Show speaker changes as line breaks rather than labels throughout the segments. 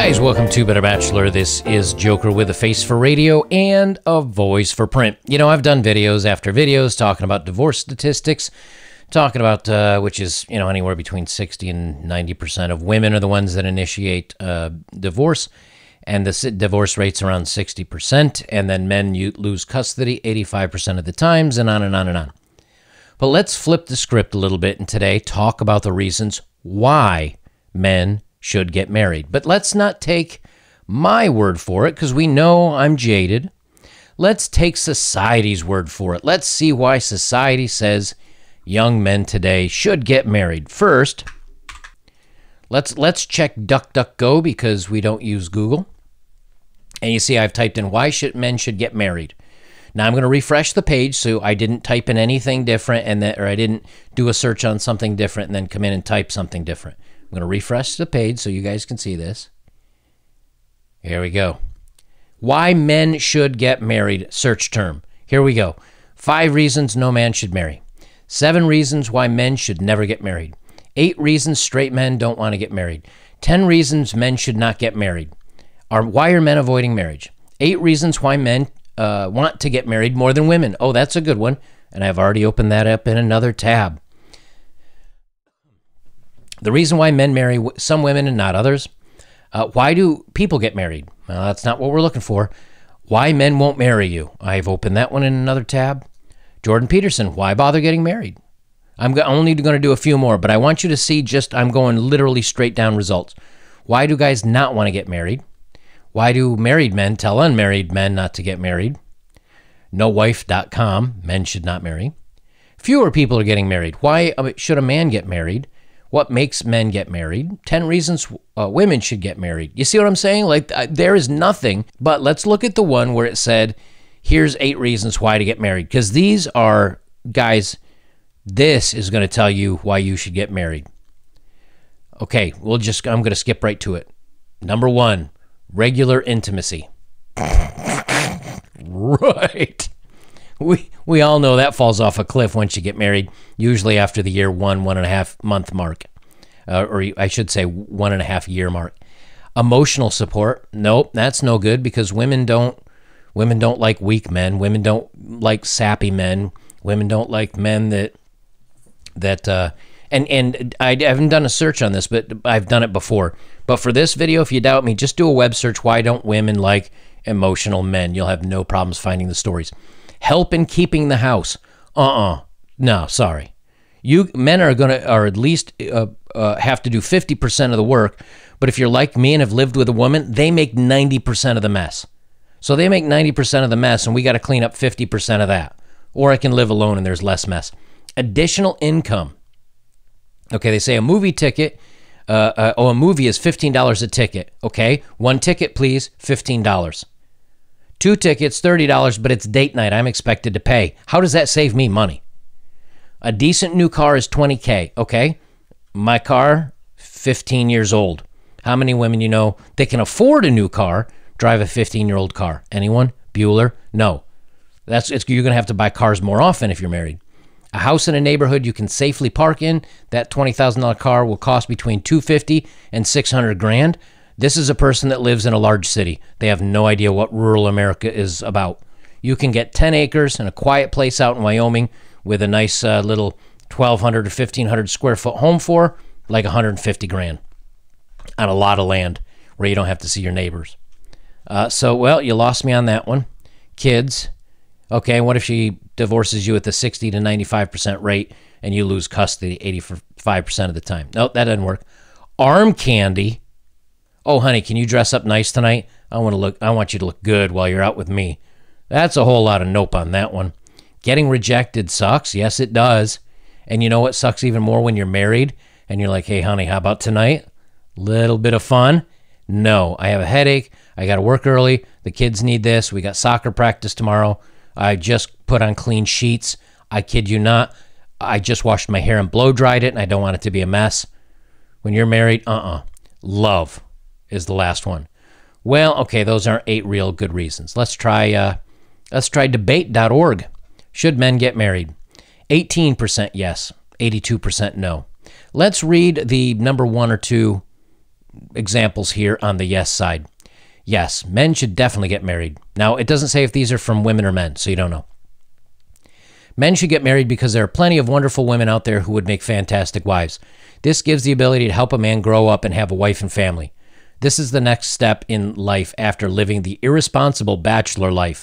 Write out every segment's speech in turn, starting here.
guys, welcome to Better Bachelor. This is Joker with a face for radio and a voice for print. You know, I've done videos after videos talking about divorce statistics, talking about which is, you know, anywhere between 60 and 90% of women are the ones that initiate divorce, and the divorce rate's around 60%, and then men lose custody 85% of the times, and on and on and on. But let's flip the script a little bit and today talk about the reasons why men should get married. But let's not take my word for it, because we know I'm jaded. Let's take society's word for it. Let's see why society says young men today should get married. First, let's check DuckDuckGo, because we don't use Google. And you see I've typed in why men should get married. Now I'm going to refresh the page so I didn't type in anything different, or I didn't do a search on something different and then come in and type something different. I'm going to refresh the page so you guys can see this. Here we go. Why men should get married, search term. Here we go. 5 reasons no man should marry. 7 reasons why men should never get married. 8 reasons straight men don't want to get married. 10 reasons men should not get married. Why are men avoiding marriage? 8 reasons why men want to get married more than women. Oh, that's a good one. And I've already opened that up in another tab. The reason why men marry some women and not others. Why do people get married? Well, that's not what we're looking for. Why men won't marry you. I've opened that one in another tab. Jordan Peterson, why bother getting married? I'm only going to do a few more, but I want you to see I'm going literally straight down results. Why do guys not want to get married? Why do married men tell unmarried men not to get married? NoWife.com, men should not marry. Fewer people are getting married. Why should a man get married? What makes men get married? 10 reasons women should get married. You see what I'm saying? Like, there is nothing, but let's look at the one where it said, here's 8 reasons why to get married. Because these are, guys, this is going to tell you why you should get married. Okay, I'm going to skip right to it. Number 1, regular intimacy. Right. We all know that falls off a cliff once you get married, usually after the year 1.5 month mark, or I should say 1.5 year mark. Emotional support, nope, that's no good, because women don't like weak men. Women don't like sappy men. Women don't like men and I haven't done a search on this, but I've done it before. But for this video, if you doubt me, just do a web search. Why don't women like emotional men? You'll have no problems finding the stories. Help in keeping the house. No, sorry. You men are at least have to do 50% of the work. But if you're like me and have lived with a woman, they make 90% of the mess. So they make 90% of the mess, and we got to clean up 50% of that. Or I can live alone and there's less mess. Additional income. Okay, they say a movie ticket. A movie is $15 a ticket. Okay, 1 ticket, please, $15. 2 tickets, $30, but it's date night. I'm expected to pay. How does that save me money? A decent new car is $20K. Okay, my car, 15 years old. How many women you know they can afford a new car, drive a 15-year-old car? Anyone? Bueller? No. You're going to have to buy cars more often if you're married. A house in a neighborhood you can safely park in. That $20,000 car will cost between $250 and $600,000. This is a person that lives in a large city. They have no idea what rural America is about. You can get 10 acres and a quiet place out in Wyoming with a nice little 1,200 or 1,500 square foot home for like $150,000 on a lot of land where you don't have to see your neighbors. Well, you lost me on that one. Kids. Okay, what if she divorces you at the 60 to 95% rate and you lose custody 85% of the time? Nope, that doesn't work. Arm candy. Oh, honey, can you dress up nice tonight? I want you to look good while you're out with me. That's a whole lot of nope on that one. Getting rejected sucks. Yes, it does. And you know what sucks even more? When you're married and you're like, hey, honey, how about tonight? Little bit of fun? No, I have a headache. I got to work early. The kids need this. We got soccer practice tomorrow. I just put on clean sheets. I kid you not. I just washed my hair and blow dried it, and I don't want it to be a mess. When you're married, love is the last one. Well, okay, those aren't 8 real good reasons. Let's try debate.org. Should men get married? 18% yes, 82% no. Let's read the number 1 or 2 examples here on the yes side. Yes, men should definitely get married. Now, it doesn't say if these are from women or men, so you don't know. Men should get married because there are plenty of wonderful women out there who would make fantastic wives. This gives the ability to help a man grow up and have a wife and family. This is the next step in life after living the irresponsible bachelor life.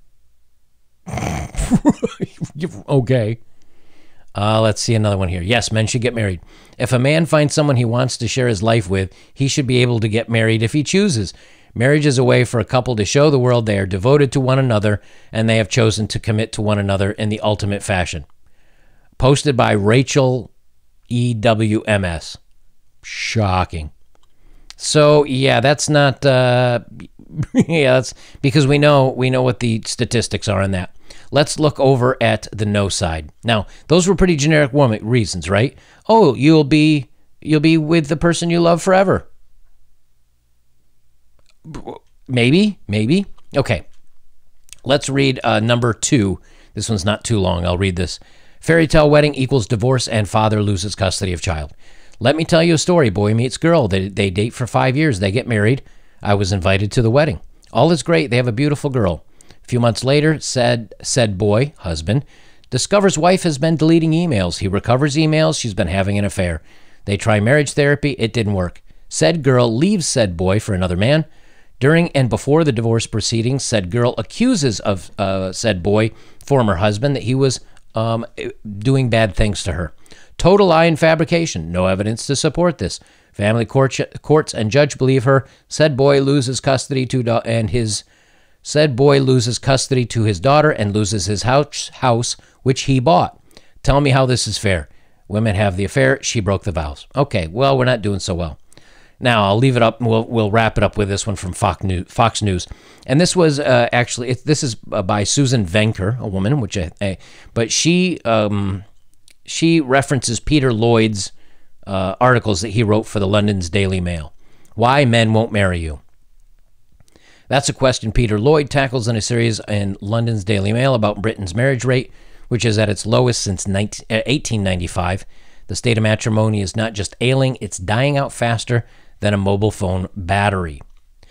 Okay. Let's see another one here. Yes, men should get married. If a man finds someone he wants to share his life with, he should be able to get married if he chooses. Marriage is a way for a couple to show the world they are devoted to one another and they have chosen to commit to one another in the ultimate fashion. Posted by Rachel EWMS. Shocking. So, yeah, that's not... yeah, that's because we know what the statistics are on that. Let's look over at the no side. Now, those were pretty generic reasons, right? Oh, you'll be with the person you love forever. Maybe. Okay. Let's read number 2. This one's not too long. I'll read this. Fairy tale wedding equals divorce and father loses custody of child. Let me tell you a story. Boy meets girl. They date for 5 years. They get married. I was invited to the wedding. All is great. They have a beautiful girl. A few months later, said boy, husband, discovers wife has been deleting emails. He recovers emails. She's been having an affair. They try marriage therapy. It didn't work. Said girl leaves said boy for another man. During and before the divorce proceedings, said girl accuses of said boy, former husband, that he was doing bad things to her. Total lie and fabrication. No evidence to support this. Family courts and judge believe her. Said boy loses custody to his daughter and loses his house, which he bought. Tell me how this is fair. Women have the affair. She broke the vows. Okay, well, we're not doing so well. Now, I'll leave it up, and we'll wrap it up with this one from Fox News. And this was this is by Susan Venker, a woman, but she references Peter Lloyd's articles that he wrote for the London's Daily Mail. Why men won't marry you. That's a question Peter Lloyd tackles in a series in London's Daily Mail about Britain's marriage rate, which is at its lowest since 1895. The state of matrimony is not just ailing, it's dying out faster than a mobile phone battery.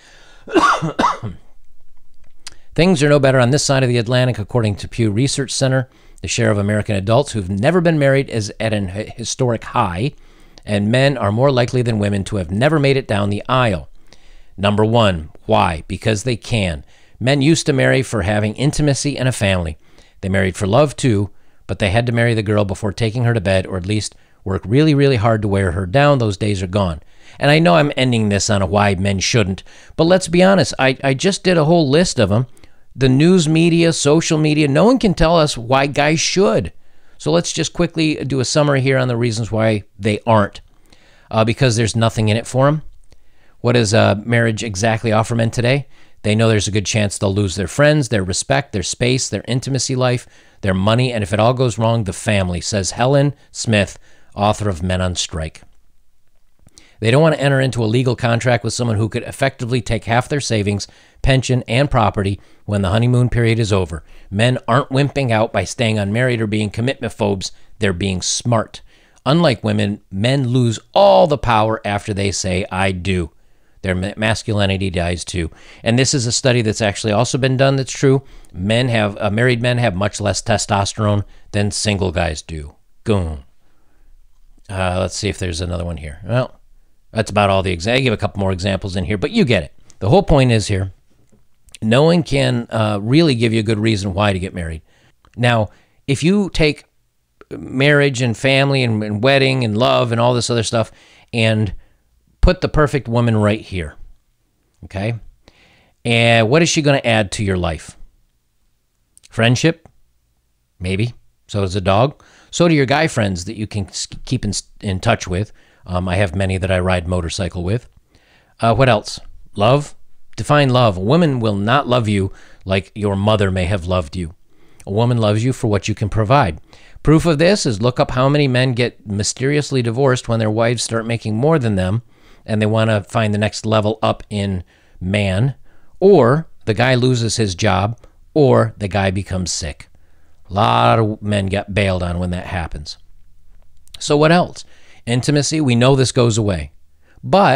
Things are no better on this side of the Atlantic, according to Pew Research Center. The share of American adults who've never been married is at an historic high, and men are more likely than women to have never made it down the aisle. Number 1, why? Because they can. Men used to marry for having intimacy and a family. They married for love too, but they had to marry the girl before taking her to bed, or at least work really, really hard to wear her down. Those days are gone. And I know I'm ending this on a why men shouldn't, but let's be honest. I just did a whole list of them. The news media, social media, no one can tell us why guys should. So let's just quickly do a summary here on the reasons why they aren't. Because there's nothing in it for them. What does marriage exactly offer men today? They know there's a good chance they'll lose their friends, their respect, their space, their intimacy life, their money, and if it all goes wrong, the family, says Helen Smith, author of Men on Strike. They don't want to enter into a legal contract with someone who could effectively take half their savings, pension, and property when the honeymoon period is over. Men aren't wimping out by staying unmarried or being commitment phobes. They're being smart. Unlike women, men lose all the power after they say, I do. Their masculinity dies too. And this is a study that's actually also been done that's true. Married men have much less testosterone than single guys do. Goom. Let's see if there's another one here. Well, that's about all the examples. I give a couple more examples in here, but you get it. The whole point is here, no one can really give you a good reason why to get married. Now, if you take marriage and family and wedding and love and all this other stuff and put the perfect woman right here, okay? And what is she going to add to your life? Friendship? Maybe. So does a dog. So do your guy friends that you can keep in touch with. I have many that I ride motorcycle with. What else? Love? Define love. A woman will not love you like your mother may have loved you. A woman loves you for what you can provide. Proof of this is look up how many men get mysteriously divorced when their wives start making more than them and they want to find the next level up in man, or the guy loses his job, or the guy becomes sick. A lot of men get bailed on when that happens. So what else? Intimacy, we know this goes away. But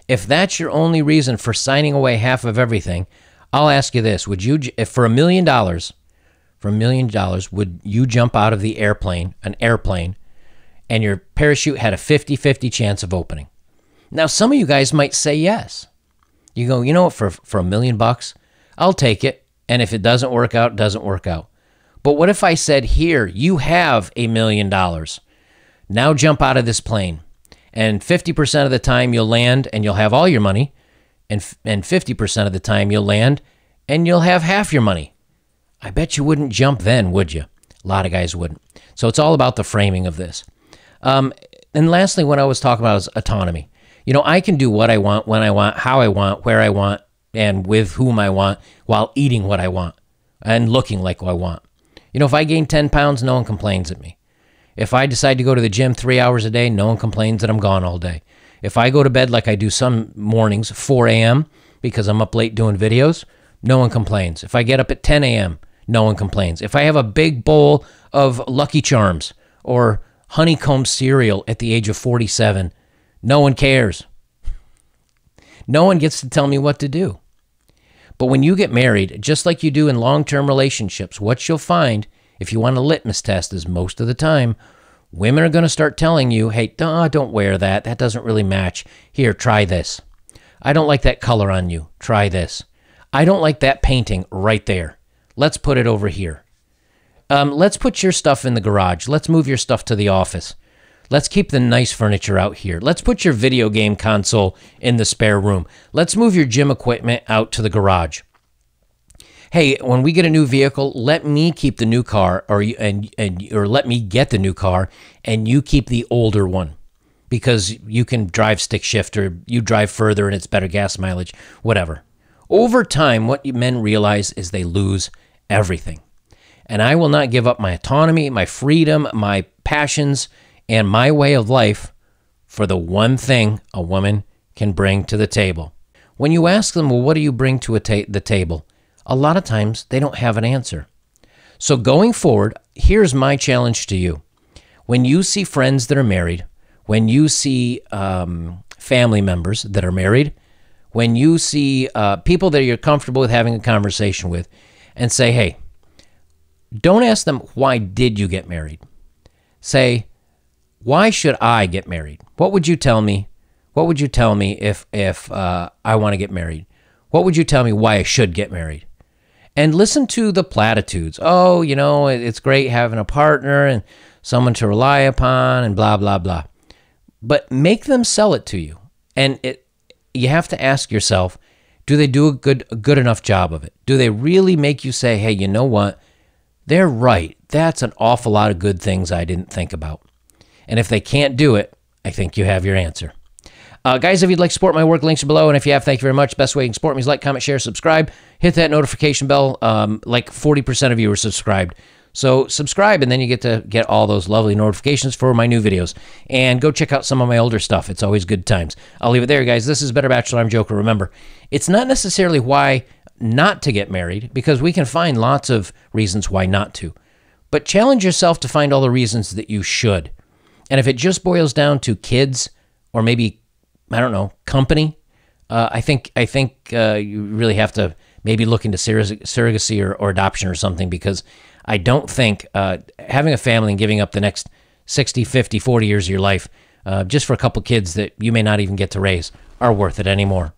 If that's your only reason for signing away half of everything, I'll ask you this. Would you, if for $1 million, would you jump out of the airplane, an airplane, and your parachute had a 50-50 chance of opening? Now, some of you guys might say yes. You go, you know what, for $1 million, I'll take it. And if it doesn't work out, it doesn't work out. But what if I said, here, you have $1 million. Now jump out of this plane. And 50% of the time you'll land and you'll have all your money. And 50% of the time you'll land and you'll have half your money. I bet you wouldn't jump then, would you? A lot of guys wouldn't. So it's all about the framing of this. And lastly, what I was talking about is autonomy. You know, I can do what I want, when I want, how I want, where I want, and with whom I want, while eating what I want and looking like what I want. You know, if I gain 10 pounds, no one complains at me. If I decide to go to the gym 3 hours a day, no one complains that I'm gone all day. If I go to bed like I do some mornings, 4 a.m., because I'm up late doing videos, no one complains. If I get up at 10 a.m., no one complains. If I have a big bowl of Lucky Charms or honeycomb cereal at the age of 47, no one cares. No one gets to tell me what to do. But when you get married, just like you do in long-term relationships, what you'll find, if you want a litmus test, is most of the time, women are going to start telling you, hey, don't wear that. That doesn't really match. Here, try this. I don't like that color on you. Try this. I don't like that painting right there. Let's put it over here. Let's put your stuff in the garage. Let's move your stuff to the office. Let's keep the nice furniture out here. Let's put your video game console in the spare room. Let's move your gym equipment out to the garage. Hey, when we get a new vehicle, let me keep the new car, or let me get the new car, and you keep the older one, because you can drive stick shift, or you drive further and it's better gas mileage, whatever. Over time, what men realize is they lose everything. And I will not give up my autonomy, my freedom, my passions, and my way of life for the one thing a woman can bring to the table. When you ask them, well, what do you bring to the table? A lot of times they don't have an answer. So going forward, here's my challenge to you. When you see friends that are married, when you see family members that are married, when you see people that you're comfortable with having a conversation with, and say, hey, don't ask them, why did you get married? Say, why should I get married? What would you tell me? What would you tell me if I want to get married? What would you tell me why I should get married? And listen to the platitudes. Oh, you know, it's great having a partner and someone to rely upon and blah, blah, blah. But make them sell it to you. And you have to ask yourself, do they do a good enough job of it? Do they really make you say, hey, you know what? They're right. That's an awful lot of good things I didn't think about. And if they can't do it, I think you have your answer. Guys, if you'd like to support my work, links are below. And if you have, thank you very much. Best way you can support me is like, comment, share, subscribe. Hit that notification bell. Like 40% of you are subscribed. So subscribe, and then you get to get all those lovely notifications for my new videos. And go check out some of my older stuff. It's always good times. I'll leave it there, guys. This is Better Bachelor. I'm Joker. Remember, it's not necessarily why not to get married, because we can find lots of reasons why not to. But challenge yourself to find all the reasons that you should. And if it just boils down to kids, or maybe, I don't know, company, I think you really have to maybe look into surrogacy or adoption or something, because I don't think having a family and giving up the next 60, 50, 40 years of your life just for a couple kids that you may not even get to raise are worth it anymore.